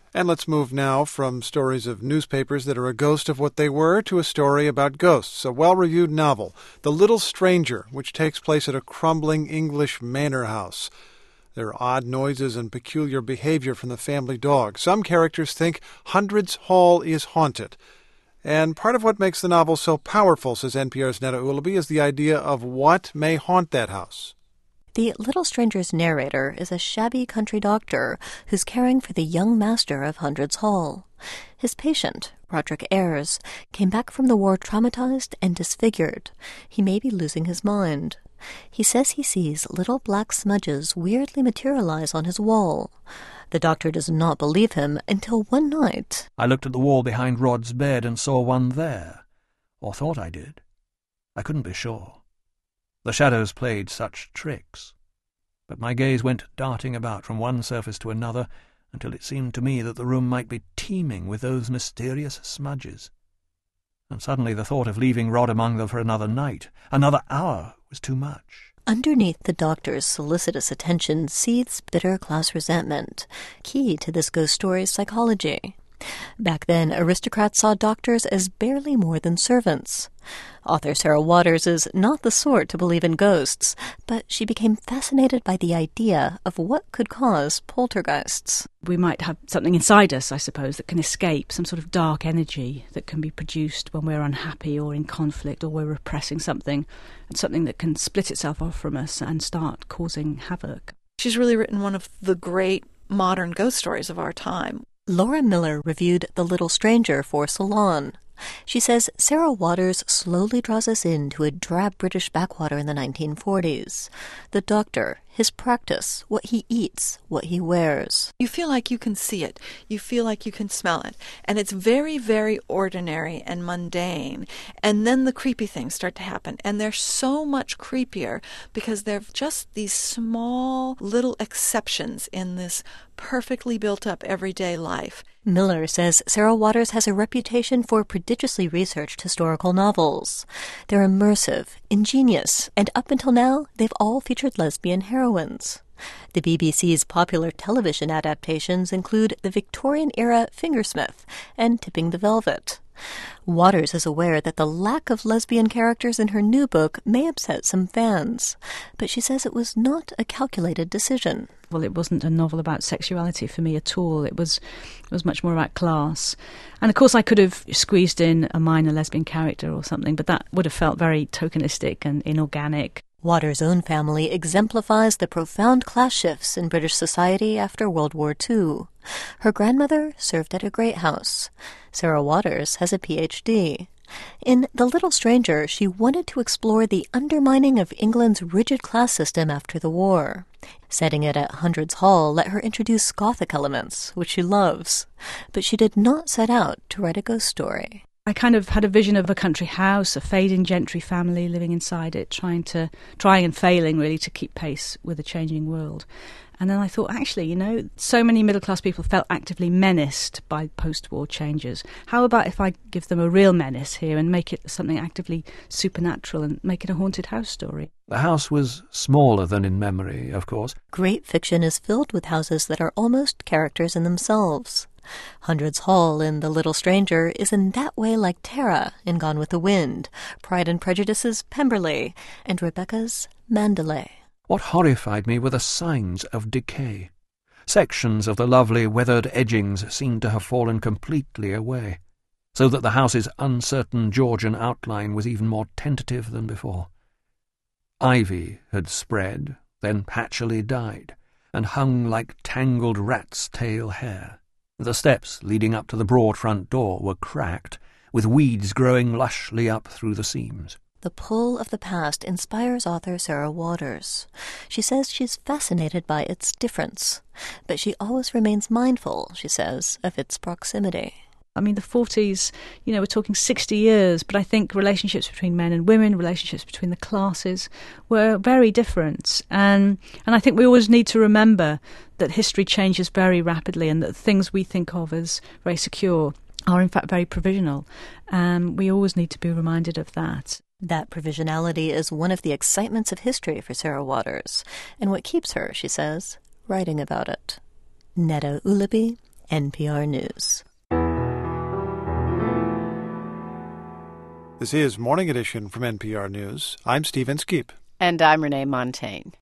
And let's move now from stories of newspapers that are a ghost of what they were to a story about ghosts, a well-reviewed novel, The Little Stranger, which takes place at a crumbling English manor house. There are odd noises and peculiar behavior from the family dog. Some characters think Hundreds Hall is haunted. And part of what makes the novel so powerful, says NPR's Netta Ulaby, is the idea of what may haunt that house. The Little Stranger's narrator is a shabby country doctor who's caring for the young master of Hundreds Hall. His patient, Roderick Ayres, came back from the war traumatized and disfigured. He may be losing his mind. He says he sees little black smudges weirdly materialize on his wall. The doctor does not believe him until one night. I looked at the wall behind Rod's bed and saw one there, or thought I did. I couldn't be sure. The shadows played such tricks, but my gaze went darting about from one surface to another until it seemed to me that the room might be teeming with those mysterious smudges. And suddenly the thought of leaving Rod among them for another night, another hour, was too much. Underneath the doctor's solicitous attention seethes bitter class resentment, key to this ghost story's psychology. Back then, aristocrats saw doctors as barely more than servants. Author Sarah Waters is not the sort to believe in ghosts, but she became fascinated by the idea of what could cause poltergeists. We might have something inside us, I suppose, that can escape, some sort of dark energy that can be produced when we're unhappy or in conflict or we're repressing something, and something that can split itself off from us and start causing havoc. She's really written one of the great modern ghost stories of our time. Laura Miller reviewed The Little Stranger for Salon. She says Sarah Waters slowly draws us into a drab British backwater in the 1940s. The doctor, his practice, what he eats, what he wears. You feel like you can see it. You feel like you can smell it. And it's very, very ordinary and mundane. And then the creepy things start to happen. And they're so much creepier because they're just these small little exceptions in this perfectly built-up everyday life. Miller says Sarah Waters has a reputation for prodigiously researched historical novels. They're immersive, ingenious, and up until now, they've all featured lesbian heroines. The BBC's popular television adaptations include the Victorian-era Fingersmith and Tipping the Velvet. Waters is aware that the lack of lesbian characters in her new book may upset some fans, but she says it was not a calculated decision. Well, it wasn't a novel about sexuality for me at all. It was much more about class. And of course I could have squeezed in a minor lesbian character or something, but that would have felt very tokenistic and inorganic. Waters' own family exemplifies the profound class shifts in British society after World War II. Her grandmother served at a great house. Sarah Waters has a Ph.D. In The Little Stranger, she wanted to explore the undermining of England's rigid class system after the war. Setting it at Hundreds Hall let her introduce Gothic elements, which she loves. But she did not set out to write a ghost story. I kind of had a vision of a country house, a fading gentry family living inside it, trying and failing really to keep pace with a changing world. And then I thought, actually, so many middle-class people felt actively menaced by post-war changes. How about if I give them a real menace here and make it something actively supernatural and make it a haunted house story? The house was smaller than in memory, of course. Great fiction is filled with houses that are almost characters in themselves. Hundreds Hall in The Little Stranger is in that way like Tara in Gone with the Wind, Pride and Prejudice's Pemberley, and Rebecca's Mandalay. What horrified me were the signs of decay. Sections of the lovely weathered edgings seemed to have fallen completely away, so that the house's uncertain Georgian outline was even more tentative than before. Ivy had spread, then patchily died, and hung like tangled rat's tail hair. The steps leading up to the broad front door were cracked, with weeds growing lushly up through the seams. The pull of the past inspires author Sarah Waters. She says she's fascinated by its difference, but she always remains mindful, she says, of its proximity. I mean, the 40s, we're talking 60 years, but I think relationships between men and women, relationships between the classes were very different. And I think we always need to remember that history changes very rapidly and that things we think of as very secure are in fact very provisional. We always need to be reminded of that. That provisionality is one of the excitements of history for Sarah Waters, and what keeps her, she says, writing about it. Netta Ulaby, NPR News. This is Morning Edition from NPR News. I'm Steve Inskeep. And I'm Renee Montaigne.